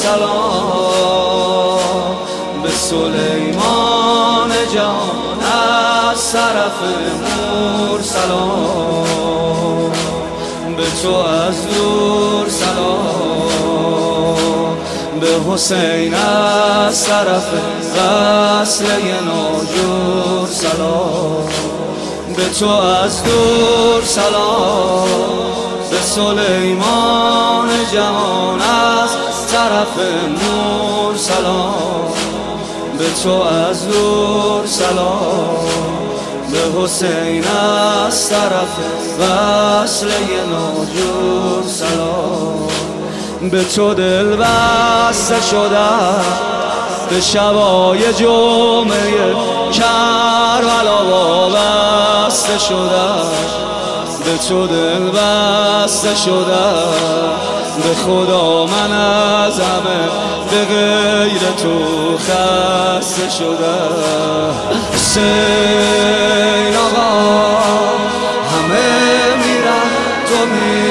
سلام به سلیمان جان از طرف نور سلام به تو از دور سلام به حسین از طرف وصله ناجور سلام به تو از دور سلام به سلیمان جهان از طرف نور سلام به تو از دور سلام به حسین از طرف وصله ناجور سلام به تو دل بسته شده به شبای جمعه کربلا وابسته شده به تو دل بسته شده به خدا من از همه به غیر تو خسته شده حسین آقا همه میرن تو میری